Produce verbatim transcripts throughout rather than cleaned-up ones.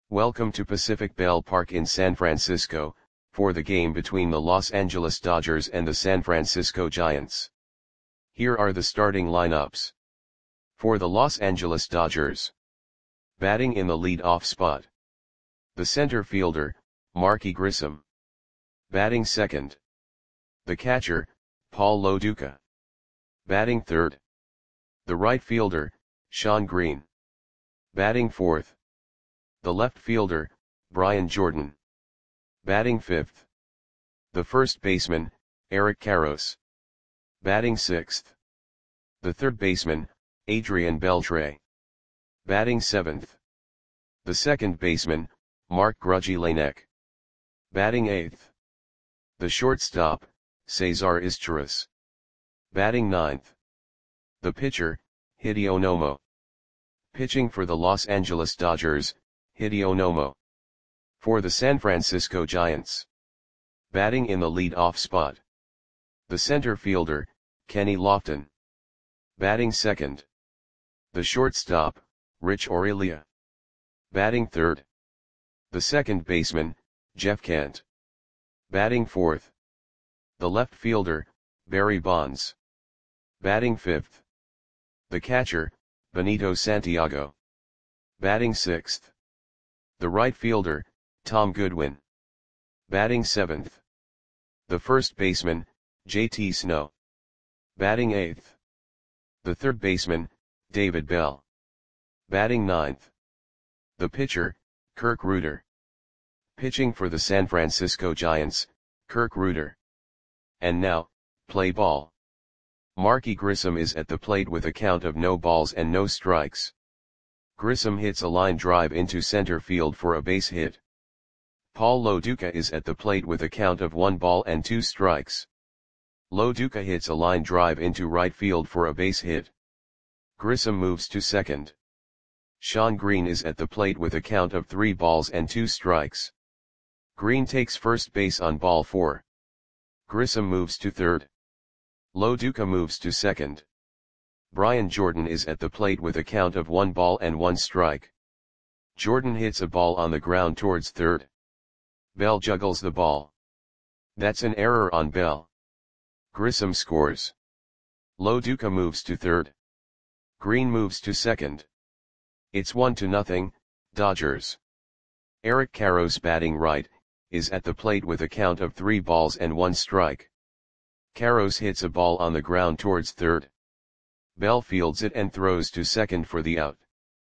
Welcome to Pacific Bell Park in San Francisco, for the game between the Los Angeles Dodgers and the San Francisco Giants. Here are the starting lineups. For the Los Angeles Dodgers. Batting in the lead-off spot. The center fielder, Marky Grissom. Batting second. The catcher, Paul Lo Duca. Batting third. The right fielder, Shawn Green. Batting fourth. The left fielder, Brian Jordan. Batting fifth. The first baseman, Eric Karros. Batting sixth. The third baseman, Adrian Beltre. Batting seventh. The second baseman, Mark Grudzielanek. Batting eighth. The shortstop, Cesar Izturis. Batting ninth. The pitcher, Hideo Nomo. Pitching for the Los Angeles Dodgers, Hideo Nomo. For the San Francisco Giants. Batting in the lead-off spot. The center fielder, Kenny Lofton. Batting second. The shortstop, Rich Aurelia. Batting third. The second baseman, Jeff Kent. Batting fourth. The left fielder, Barry Bonds. Batting fifth. The catcher, Benito Santiago. Batting sixth. The right fielder, Tom Goodwin. Batting seventh. The first baseman, J T Snow. Batting eighth. The third baseman, David Bell. Batting ninth. The pitcher, Kirk Rueter. Pitching for the San Francisco Giants, Kirk Rueter. And now, play ball. Marky Grissom is at the plate with a count of no balls and no strikes. Grissom hits a line drive into center field for a base hit. Paul Lo Duca is at the plate with a count of one ball and two strikes. Lo Duca hits a line drive into right field for a base hit. Grissom moves to second. Shawn Green is at the plate with a count of three balls and two strikes. Green takes first base on ball four. Grissom moves to third. Lo Duca moves to second. Brian Jordan is at the plate with a count of one ball and one strike. Jordan hits a ball on the ground towards third. Bell juggles the ball. That's an error on Bell. Grissom scores. Lo Duca moves to third. Green moves to second. It's one to nothing, Dodgers. Eric Karros, batting right, is at the plate with a count of three balls and one strike. Karros hits a ball on the ground towards third. Bell fields it and throws to second for the out.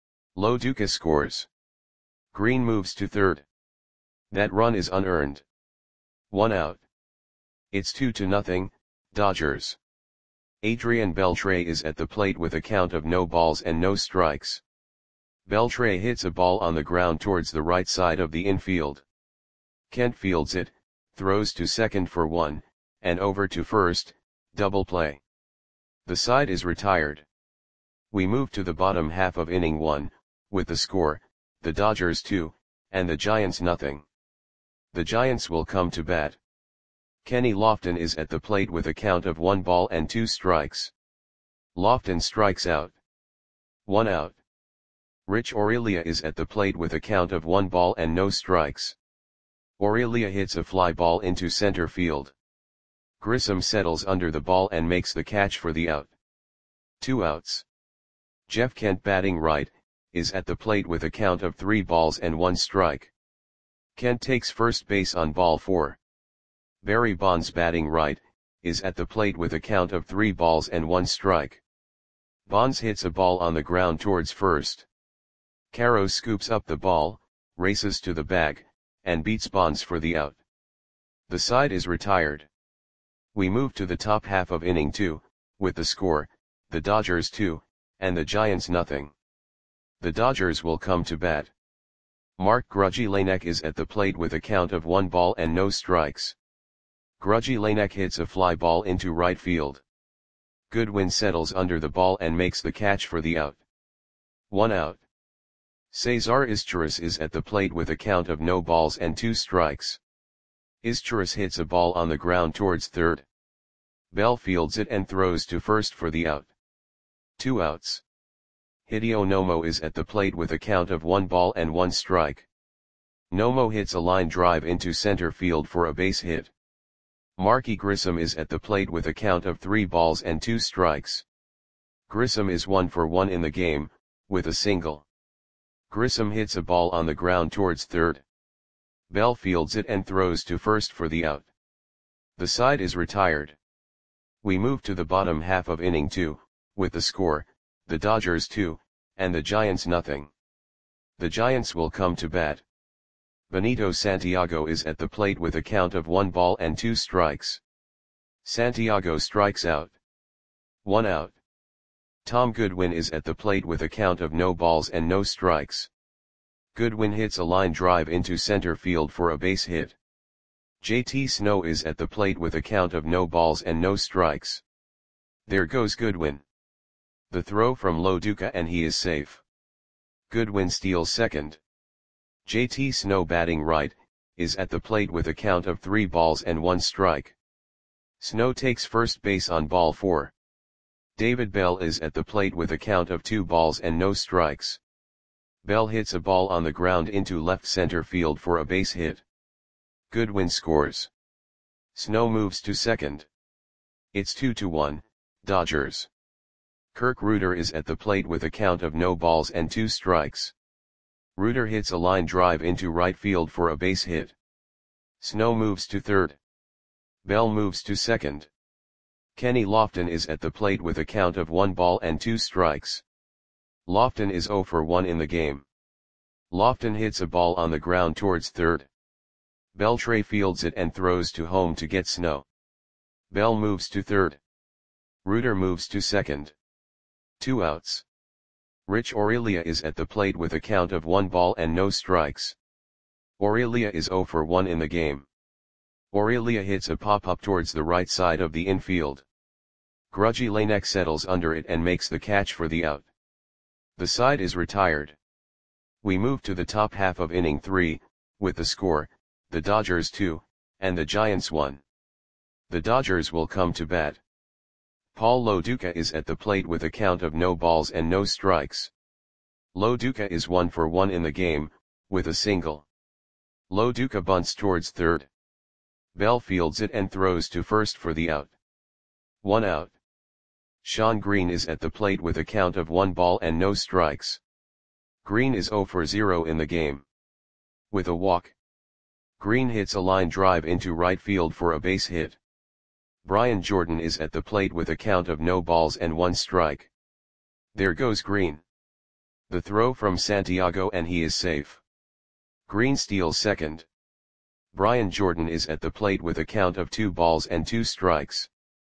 Lo Duca scores. Green moves to third. That run is unearned. One out. It's two to nothing, Dodgers. Adrian Beltre is at the plate with a count of no balls and no strikes. Beltre hits a ball on the ground towards the right side of the infield. Kent fields it, throws to second for one, and over to first, double play. The side is retired. We move to the bottom half of inning one, with the score, the Dodgers two, and the Giants nothing. The Giants will come to bat. Kenny Lofton is at the plate with a count of one ball and two strikes. Lofton strikes out. One out. Rich Aurelia is at the plate with a count of one ball and no strikes. Aurelia hits a fly ball into center field. Grissom settles under the ball and makes the catch for the out. Two outs. Jeff Kent, batting right, is at the plate with a count of three balls and one strike. Kent takes first base on ball four. Barry Bonds, batting right, is at the plate with a count of three balls and one strike. Bonds hits a ball on the ground towards first. Karros scoops up the ball, races to the bag, and beats Bonds for the out. The side is retired. We move to the top half of inning two, with the score, the Dodgers two, and the Giants nothing. The Dodgers will come to bat. Mark Grudzielanek is at the plate with a count of one ball and no strikes. Grudzielanek hits a fly ball into right field. Goodwin settles under the ball and makes the catch for the out. One out. Cesar Izturis is at the plate with a count of no balls and two strikes. Izturis hits a ball on the ground towards third. Bell fields it and throws to first for the out. Two outs. Hideo Nomo is at the plate with a count of one ball and one strike. Nomo hits a line drive into center field for a base hit. Marky Grissom is at the plate with a count of three balls and two strikes. Grissom is one for one in the game, with a single. Grissom hits a ball on the ground towards third. Bell fields it and throws to first for the out. The side is retired. We move to the bottom half of inning two, with the score, the Dodgers two, and the Giants nothing. The Giants will come to bat. Benito Santiago is at the plate with a count of one ball and two strikes. Santiago strikes out. One out. Tom Goodwin is at the plate with a count of no balls and no strikes. Goodwin hits a line drive into center field for a base hit. J T Snow is at the plate with a count of no balls and no strikes. There goes Goodwin. The throw from Lo Duca and he is safe. Goodwin steals second. J T Snow batting right, is at the plate with a count of three balls and one strike. Snow takes first base on ball four. David Bell is at the plate with a count of two balls and no strikes. Bell hits a ball on the ground into left center field for a base hit. Goodwin scores. Snow moves to second. It's two to one, Dodgers. Kirk Reuter is at the plate with a count of no balls and two strikes. Reuter hits a line drive into right field for a base hit. Snow moves to third. Bell moves to second. Kenny Lofton is at the plate with a count of one ball and two strikes. Lofton is zero for one in the game. Lofton hits a ball on the ground towards third. Beltre fields it and throws to home to get Snow. Bell moves to third. Reuter moves to second. Two outs. Rich Aurelia is at the plate with a count of one ball and no strikes. Aurelia is zero for one in the game. Aurelia hits a pop-up towards the right side of the infield. Grudgy Lanek settles under it and makes the catch for the out. The side is retired. We move to the top half of inning three, with the score, the Dodgers two, and the Giants one. The Dodgers will come to bat. Paul Lo Duca is at the plate with a count of no balls and no strikes. Lo Duca is one for one in the game, with a single. Lo Duca bunts towards third. Bell fields it and throws to first for the out. One out. Sean Green is at the plate with a count of one ball and no strikes. Green is zero for zero in the game. With a walk. Green hits a line drive into right field for a base hit. Brian Jordan is at the plate with a count of no balls and one strike. There goes Green. The throw from Santiago and he is safe. Green steals second. Brian Jordan is at the plate with a count of two balls and two strikes.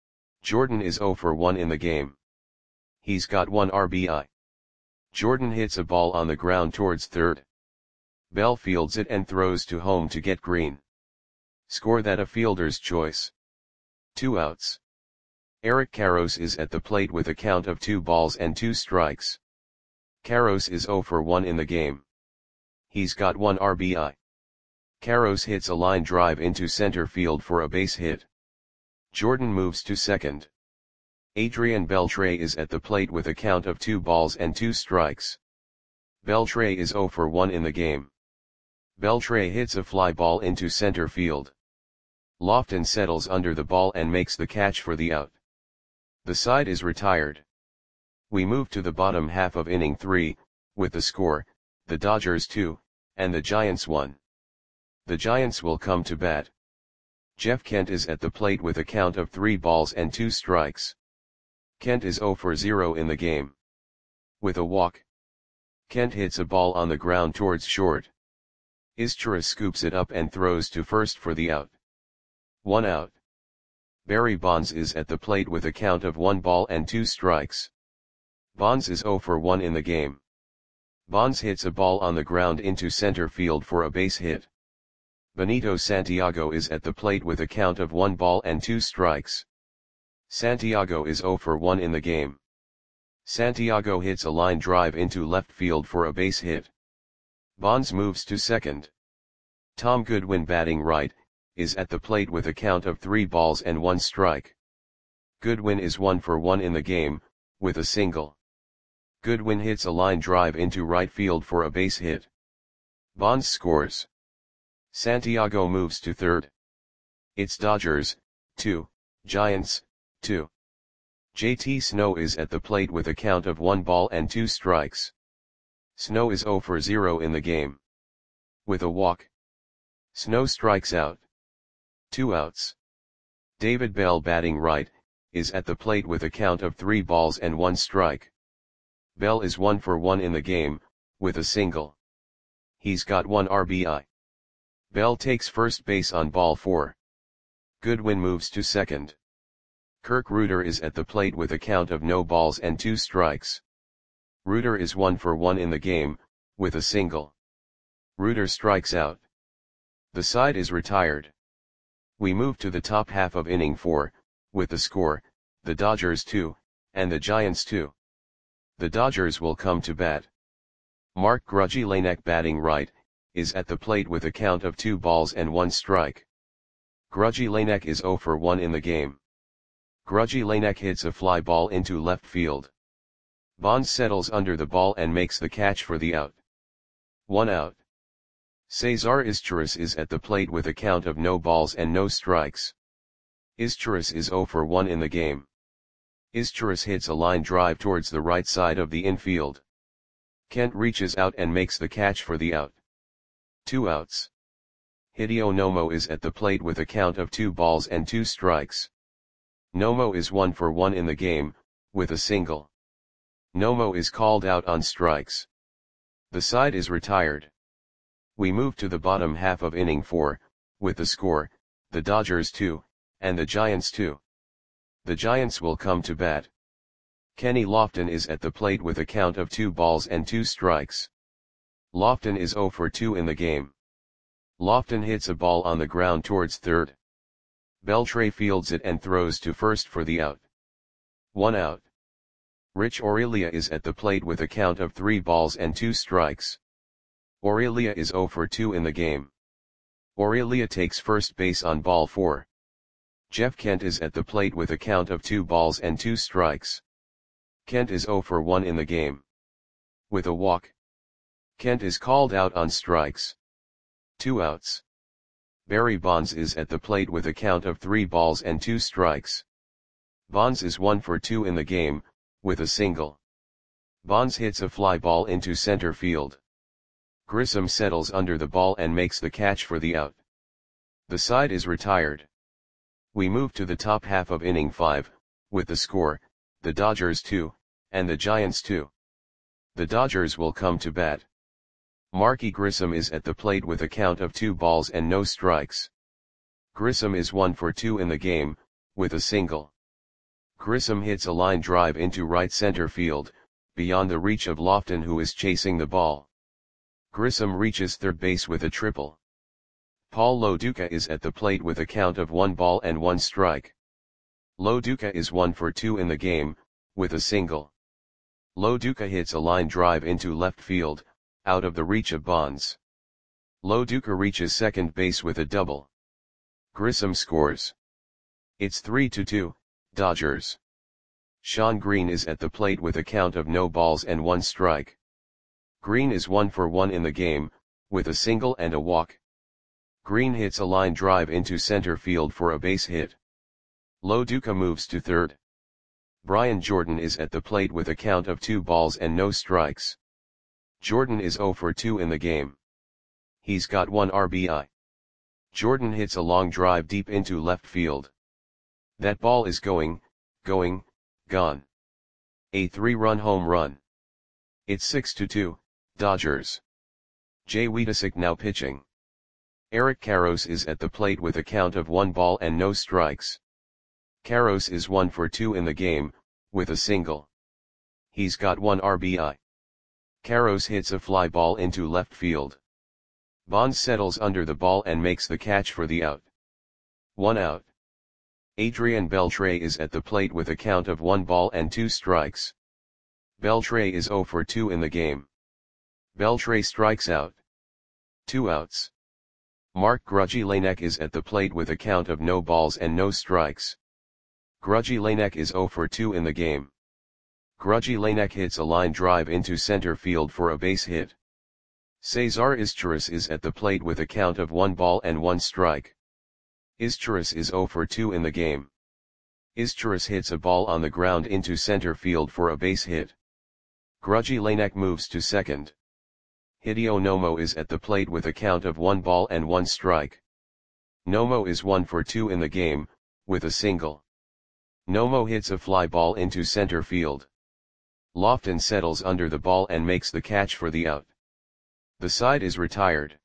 Jordan is zero for one in the game. He's got one R B I. Jordan hits a ball on the ground towards third. Bell fields it and throws to home to get Green. Score that a fielder's choice. Two outs. Eric Karros is at the plate with a count of two balls and two strikes. Karros is zero for one in the game. He's got one R B I. Karros hits a line drive into center field for a base hit. Jordan moves to second. Adrian Beltre is at the plate with a count of two balls and two strikes. Beltre is zero for one in the game. Beltre hits a fly ball into center field. Lofton settles under the ball and makes the catch for the out. The side is retired. We move to the bottom half of inning three, with the score, the Dodgers two, and the Giants one. The Giants will come to bat. Jeff Kent is at the plate with a count of three balls and two strikes. Kent is zero for zero in the game. With a walk. Kent hits a ball on the ground towards short. Izchira scoops it up and throws to first for the out. One out. Barry Bonds is at the plate with a count of one ball and two strikes. Bonds is zero for one in the game. Bonds hits a ball on the ground into center field for a base hit. Benito Santiago is at the plate with a count of one ball and two strikes. Santiago is zero for one in the game. Santiago hits a line drive into left field for a base hit. Bonds moves to second. Tom Goodwin batting right, is at the plate with a count of three balls and one strike. Goodwin is one for one in the game, with a single. Goodwin hits a line drive into right field for a base hit. Bonds scores. Santiago moves to third. It's Dodgers, two, Giants, two. J T Snow is at the plate with a count of one ball and two strikes. Snow is zero for zero in the game. With a walk, Snow strikes out. Two outs. David Bell, batting right, is at the plate with a count of three balls and one strike. Bell is one for one in the game, with a single. He's got one R B I. Bell takes first base on ball four. Goodwin moves to second. Kirk Reuter is at the plate with a count of no balls and two strikes. Reuter is one for one in the game, with a single. Reuter strikes out. The side is retired. We move to the top half of inning four, with the score, the Dodgers two, and the Giants two. The Dodgers will come to bat. Mark Grudzielanek, batting right, is at the plate with a count of two balls and one strike. Grudzielanek is zero for one in the game. Grudzielanek hits a fly ball into left field. Bonds settles under the ball and makes the catch for the out. One out. Cesar Izturis is at the plate with a count of no balls and no strikes. Izturis is zero for one in the game. Izturis hits a line drive towards the right side of the infield. Kent reaches out and makes the catch for the out. Two outs. Hideo Nomo is at the plate with a count of two balls and two strikes. Nomo is one for one in the game, with a single. Nomo is called out on strikes. The side is retired. We move to the bottom half of inning four, with the score, the Dodgers two, and the Giants two. The Giants will come to bat. Kenny Lofton is at the plate with a count of two balls and two strikes. Lofton is zero for two in the game. Lofton hits a ball on the ground towards third. Beltre fields it and throws to first for the out. One out. Rich Aurelia is at the plate with a count of three balls and two strikes. Aurelia is zero for two in the game. Aurelia takes first base on ball four. Jeff Kent is at the plate with a count of two balls and two strikes. Kent is zero for one in the game. With a walk, Kent is called out on strikes. Two outs. Barry Bonds is at the plate with a count of three balls and two strikes. Bonds is one for two in the game, with a single. Bonds hits a fly ball into center field. Grissom settles under the ball and makes the catch for the out. The side is retired. We move to the top half of inning five, with the score, the Dodgers two, and the Giants two. The Dodgers will come to bat. Marky Grissom is at the plate with a count of two balls and no strikes. Grissom is one for two in the game, with a single. Grissom hits a line drive into right center field, beyond the reach of Lofton, who is chasing the ball. Grissom reaches third base with a triple. Paul Loduca is at the plate with a count of one ball and one strike. Loduca is one for two in the game, with a single. Loduca hits a line drive into left field, out of the reach of Bonds. Loduca reaches second base with a double. Grissom scores. It's three to two, Dodgers. Sean Green is at the plate with a count of no balls and one strike. Green is one for one in the game, with a single and a walk. Green hits a line drive into center field for a base hit. Loduca moves to third. Brian Jordan is at the plate with a count of two balls and no strikes. Jordan is zero for two in the game. He's got one R B I. Jordan hits a long drive deep into left field. That ball is going, going, gone. A three-run home run. It's six to two, Dodgers. Jay Weedisick now pitching. Eric Karros is at the plate with a count of one ball and no strikes. Karros is one for two in the game, with a single. He's got one R B I. Karros hits a fly ball into left field. Bonds settles under the ball and makes the catch for the out. One out. Adrian Beltre is at the plate with a count of one ball and two strikes. Beltre is zero for two in the game. Beltre strikes out. Two outs. Mark Grudzielanek is at the plate with a count of no balls and no strikes. Grudzielanek is zero for two in the game. Grudzielanek hits a line drive into center field for a base hit. Cesar Izturis is at the plate with a count of one ball and one strike. Izturis is zero for two in the game. Izturis hits a ball on the ground into center field for a base hit. Grudgy Lanek moves to second. Hideo Nomo is at the plate with a count of one ball and one strike. Nomo is one for two in the game, with a single. Nomo hits a fly ball into center field. Lofton settles under the ball and makes the catch for the out. The side is retired.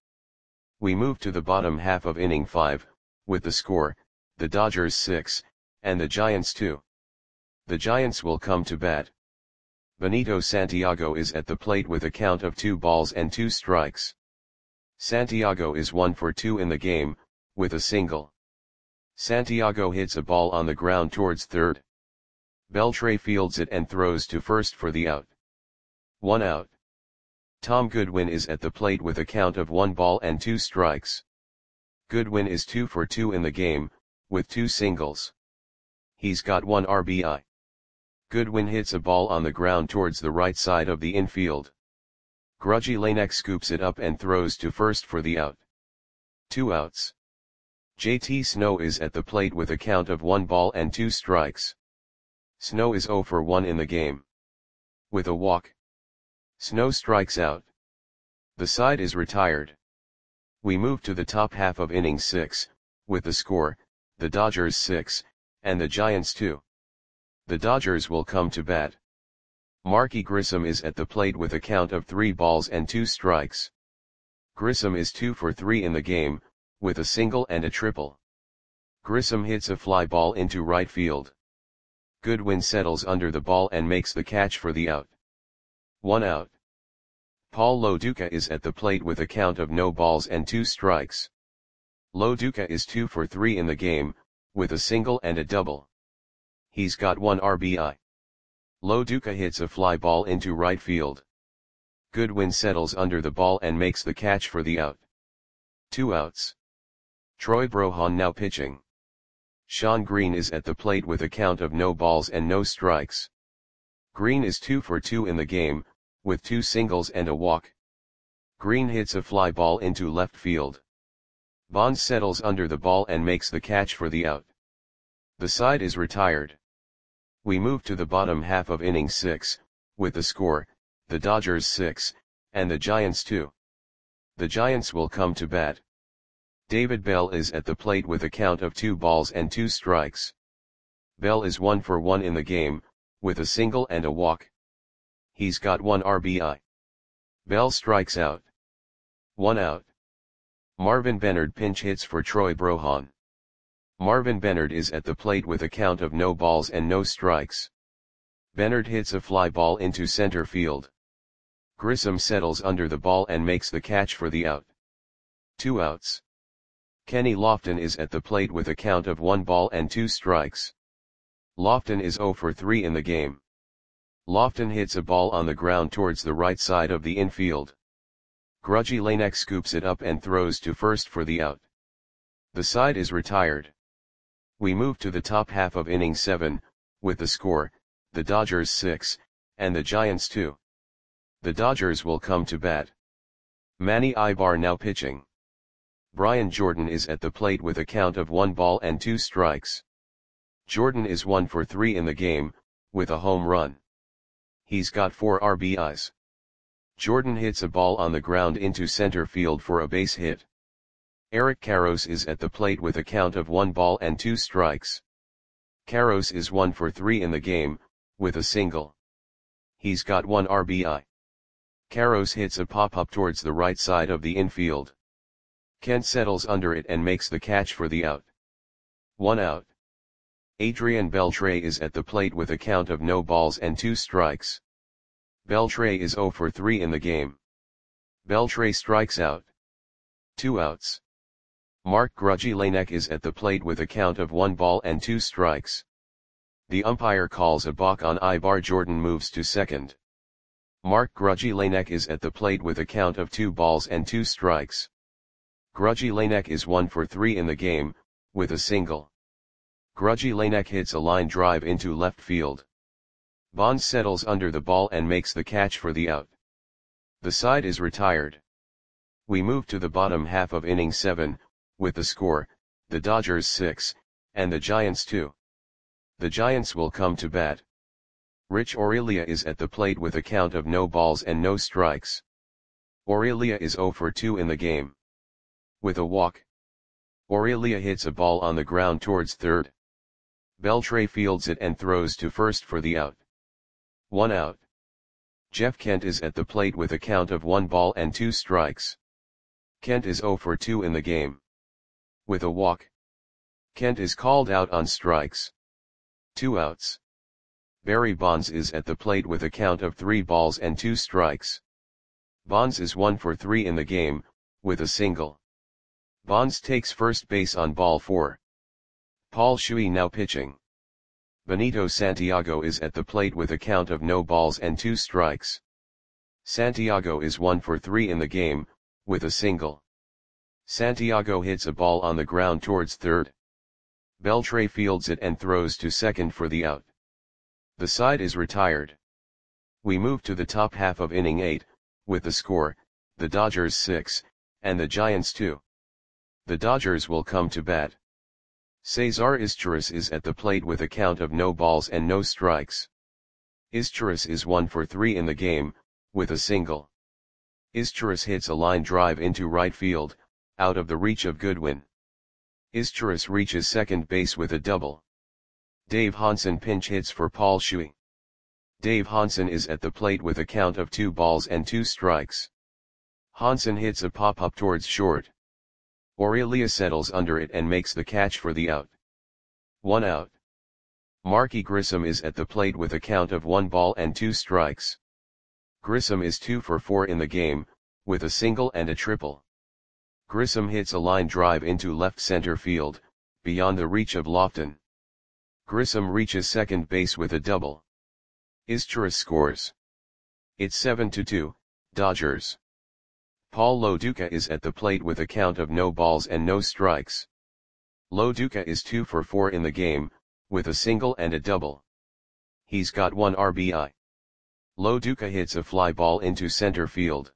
We move to the bottom half of inning five, with the score, the Dodgers six, and the Giants two. The Giants will come to bat. Benito Santiago is at the plate with a count of two balls and two strikes. Santiago is one for two in the game, with a single. Santiago hits a ball on the ground towards third. Beltre fields it and throws to first for the out. One out. Tom Goodwin is at the plate with a count of one ball and two strikes. Goodwin is two for two in the game, with two singles. He's got one R B I. Goodwin hits a ball on the ground towards the right side of the infield. Grudgy Lanek scoops it up and throws to first for the out. Two outs. J T Snow is at the plate with a count of one ball and two strikes. Snow is zero for one in the game. With a walk. Snow strikes out. The side is retired. We move to the top half of inning six, with the score, the Dodgers six, and the Giants two. The Dodgers will come to bat. Marky Grissom is at the plate with a count of three balls and two strikes. Grissom is two for three in the game, with a single and a triple. Grissom hits a fly ball into right field. Goodwin settles under the ball and makes the catch for the out. One out. Paul Loduca is at the plate with a count of no balls and two strikes. Loduca is two for three in the game, with a single and a double. He's got one R B I. Loduca hits a fly ball into right field. Goodwin settles under the ball and makes the catch for the out. Two outs. Troy Brohan now pitching. Sean Green is at the plate with a count of no balls and no strikes. Green is two for two in the game, with two singles and a walk. Green hits a fly ball into left field. Bonds settles under the ball and makes the catch for the out. The side is retired. We move to the bottom half of inning six, with the score, the Dodgers six, and the Giants two. The Giants will come to bat. David Bell is at the plate with a count of two balls and two strikes. Bell is one for one in the game, with a single and a walk. He's got one R B I. Bell strikes out. One out. Marvin Bennard pinch hits for Troy Brohan. Marvin Bennard is at the plate with a count of no balls and no strikes. Bennard hits a fly ball into center field. Grissom settles under the ball and makes the catch for the out. Two outs. Kenny Lofton is at the plate with a count of one ball and two strikes. Lofton is zero for three in the game. Lofton hits a ball on the ground towards the right side of the infield. Grudgy Lanek scoops it up and throws to first for the out. The side is retired. We move to the top half of inning seven, with the score, the Dodgers six, and the Giants two. The Dodgers will come to bat. Manny Ibar now pitching. Brian Jordan is at the plate with a count of one ball and two strikes. Jordan is one for three in the game, with a home run. He's got four R B Is. Jordan hits a ball on the ground into center field for a base hit. Eric Karros is at the plate with a count of one ball and two strikes. Karros is one for three in the game, with a single. He's got one R B I. Karros hits a pop-up towards the right side of the infield. Kent settles under it and makes the catch for the out. One out. Adrian Beltre is at the plate with a count of no balls and two strikes. Beltre is zero for three in the game. Beltre strikes out. Two outs. Mark Grudgy Lanek is at the plate with a count of one ball and two strikes. The umpire calls a balk on Ibar. Jordan moves to second. Mark Grudgy Lanek is at the plate with a count of two balls and two strikes. Grudgy Lanek is one for three in the game, with a single. Grudgy Lanek hits a line drive into left field. Bonds settles under the ball and makes the catch for the out. The side is retired. We move to the bottom half of inning seven, with the score, the Dodgers six, and the Giants two. The Giants will come to bat. Rich Aurelia is at the plate with a count of no balls and no strikes. Aurelia is zero for two in the game. With a walk, Aurelia hits a ball on the ground towards third. Beltre fields it and throws to first for the out. One out. Jeff Kent is at the plate with a count of one ball and two strikes. Kent is zero for two in the game. With a walk, Kent is called out on strikes. Two outs. Barry Bonds is at the plate with a count of three balls and two strikes. Bonds is one for three in the game, with a single. Bonds takes first base on ball four. Paul Shuey now pitching. Benito Santiago is at the plate with a count of no balls and two strikes. Santiago is one for three in the game, with a single. Santiago hits a ball on the ground towards third. Beltre fields it and throws to second for the out. The side is retired. We move to the top half of inning eight, with the score, the Dodgers six, and the Giants two. The Dodgers will come to bat. Cesar Izturis is at the plate with a count of no balls and no strikes. Izturis is one for three in the game, with a single. Izturis hits a line drive into right field, out of the reach of Goodwin. Izturis reaches second base with a double. Dave Hansen pinch hits for Paul Shuey. Dave Hansen is at the plate with a count of two balls and two strikes. Hansen hits a pop-up towards short. Aurelia settles under it and makes the catch for the out. One out. Marky Grissom is at the plate with a count of one ball and two strikes. Grissom is two for four in the game, with a single and a triple. Grissom hits a line drive into left center field, beyond the reach of Lofton. Grissom reaches second base with a double. Izturis scores. It's seven to two, Dodgers. Paul Lo Duca is at the plate with a count of no balls and no strikes. Lo Duca is two for four in the game, with a single and a double. He's got one R B I. Lo Duca hits a fly ball into center field.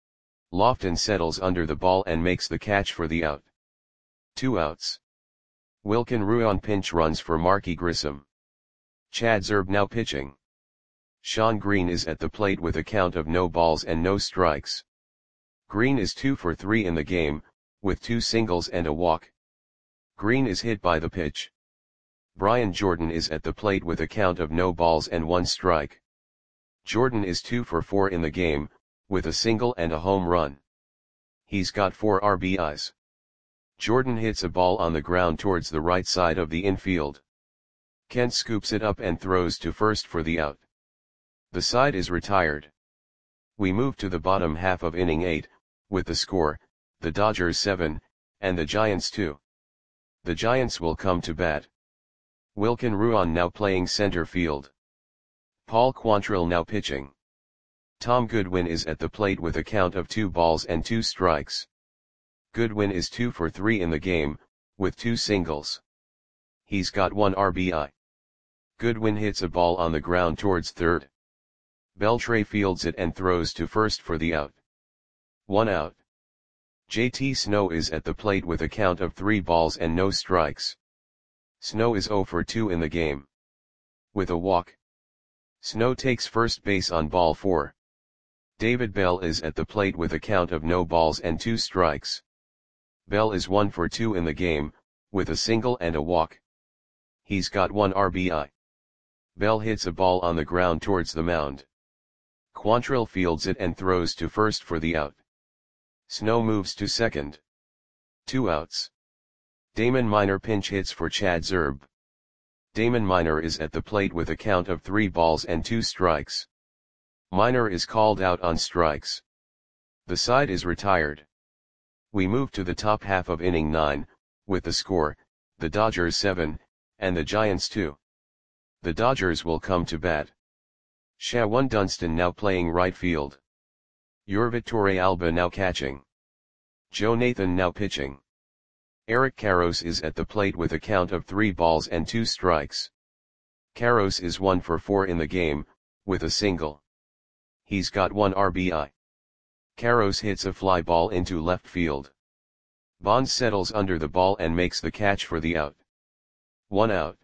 Lofton settles under the ball and makes the catch for the out. Two outs. Wilkin Ruan pinch runs for Marky Grissom. Chad Zerb now pitching. Sean Green is at the plate with a count of no balls and no strikes. Green is two for three in the game, with two singles and a walk. Green is hit by the pitch. Brian Jordan is at the plate with a count of no balls and one strike. Jordan is two for four in the game, with a single and a home run. He's got four R B Is. Jordan hits a ball on the ground towards the right side of the infield. Kent scoops it up and throws to first for the out. The side is retired. We move to the bottom half of inning eight, with the score, the Dodgers seven, and the Giants two. The Giants will come to bat. Wilkin Ruan now playing center field. Paul Quantrill now pitching. Tom Goodwin is at the plate with a count of two balls and two strikes. Goodwin is two for three in the game, with two singles. He's got one R B I. Goodwin hits a ball on the ground towards third. Beltre fields it and throws to first for the out. One out. J T Snow is at the plate with a count of three balls and no strikes. Snow is zero for two in the game. With a walk, Snow takes first base on ball four. David Bell is at the plate with a count of no balls and two strikes. Bell is one for two in the game, with a single and a walk. He's got one R B I. Bell hits a ball on the ground towards the mound. Quantrill fields it and throws to first for the out. Snow moves to second. Two outs. Damon Minor pinch hits for Chad Zerb. Damon Minor is at the plate with a count of three balls and two strikes. Minor is called out on strikes. The side is retired. We move to the top half of inning nine, with the score, the Dodgers seven, and the Giants two. The Dodgers will come to bat. Shawan Dunston now playing right field. Yorvitor Alba now catching. Joe Nathan now pitching. Eric Karros is at the plate with a count of three balls and two strikes. Karros is one for four in the game, with a single. He's got one R B I. Carros hits a fly ball into left field. Bonds settles under the ball and makes the catch for the out. One out.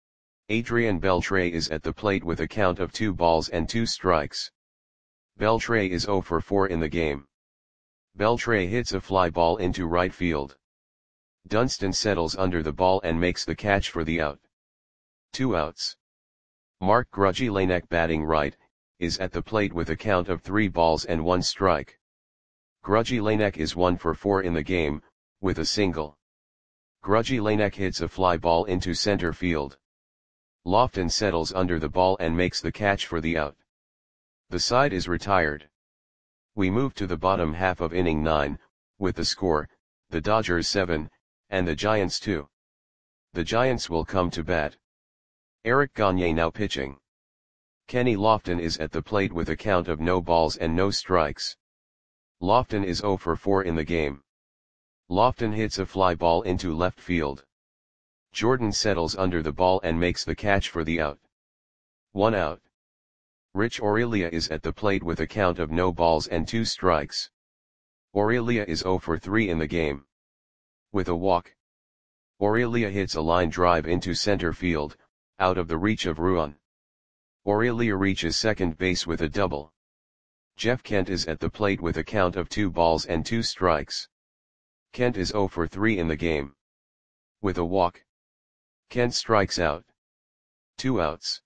Adrian Beltre is at the plate with a count of two balls and two strikes. Beltre is zero for four in the game. Beltre hits a fly ball into right field. Dunston settles under the ball and makes the catch for the out. Two outs. Mark Grudzielanek, batting right, is at the plate with a count of three balls and one strike. Grudzielanek is one for four in the game, with a single. Grudzielanek hits a fly ball into center field. Lofton settles under the ball and makes the catch for the out. The side is retired. We move to the bottom half of inning nine, with the score, the Dodgers seven, and the Giants two. The Giants will come to bat. Eric Gagne now pitching. Kenny Lofton is at the plate with a count of no balls and no strikes. Lofton is zero for four in the game. Lofton hits a fly ball into left field. Jordan settles under the ball and makes the catch for the out. One out. Rich Aurelia is at the plate with a count of no balls and two strikes. Aurelia is zero for three in the game. With a walk. Aurelia hits a line drive into center field, out of the reach of Ruan. Aurelia reaches second base with a double. Jeff Kent is at the plate with a count of two balls and two strikes. Kent is zero for three in the game. With a walk. Kent strikes out. Two outs.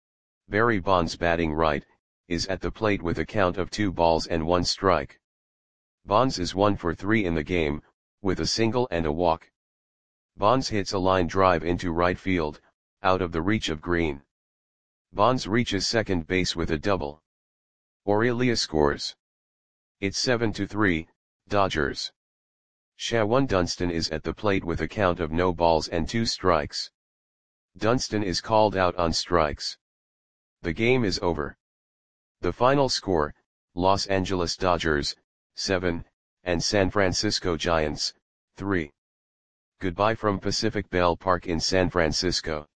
Barry Bonds, batting right, is at the plate with a count of two balls and one strike. Bonds is one for three in the game, with a single and a walk. Bonds hits a line drive into right field, out of the reach of Green. Bonds reaches second base with a double. Aurelia scores. It's seven to three, Dodgers. Shawan Dunston is at the plate with a count of no balls and two strikes. Dunston is called out on strikes. The game is over. The final score, Los Angeles Dodgers, seven, and San Francisco Giants, three. Goodbye from Pacific Bell Park in San Francisco.